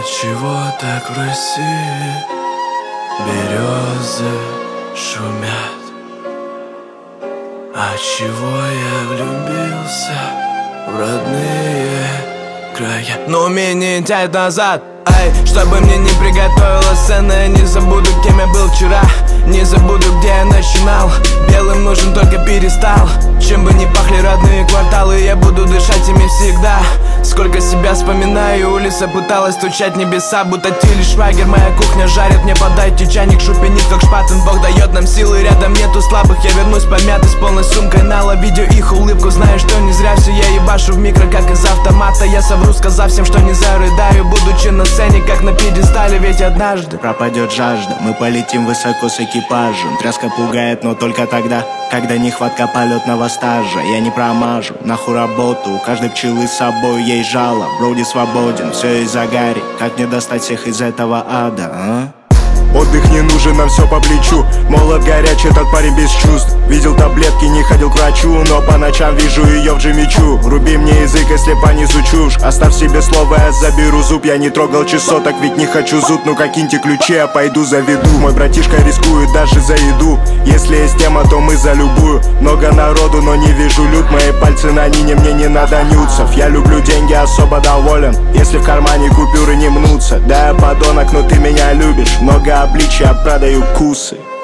Отчего так в России березы шумят? Отчего я влюбился в родные края? Но меня тянет назад, ай, чтобы мне не приготовила сцена. Я не забуду, кем я был вчера, не забуду, где я начинал. Белым нужен только перестал. Чем бы ни пахли родные кварталы, я буду дышать ими всегда. Сколько себя вспоминаю, улица пыталась стучать небеса, будто Тиль Швайгер, моя кухня жарит. Мне подайте чайник, шупенит, как шпатен. Бог дает нам силы, рядом нету слабых. Я вернусь помятый с полной сумкой нала. Видео их улыбку, знаю, что не зря все я ебашу в микро, как из автомата. Я совру, сказав всем, что не зарыдаю, будучи на сцене, как на пьедестале. Ведь однажды пропадет жажда, мы полетим высоко с экипажем. Тряска пугает, но только тогда, когда нехватка полетного стажа. Я не промажу, нахуй работу, у каждой пчелы с собой есть жало. Броуди свободен, все из-за Гарри. Как мне достать всех из этого ада, а? Отдых не нужен, нам все по плечу. Молод горячий, этот парень без чувств. Видел таблетки, не ходил к врачу, но по ночам вижу ее в джимичу. Руби мне язык, если понесу чушь. Оставь себе слово, я заберу зуб. Я не трогал чесоток, ведь не хочу зуб. Ну какие-то ключи, я пойду заведу. Мой братишка рискует даже за еду. Если есть тема, то мы за любую. Много народу, но не вижу люд. Мои пальцы на нине, мне не надо нюцев. Я люблю деньги, особо доволен, если в кармане купюры не мнутся. Да, я подонок, но ты меня любишь. Много обличия, продаю кусы.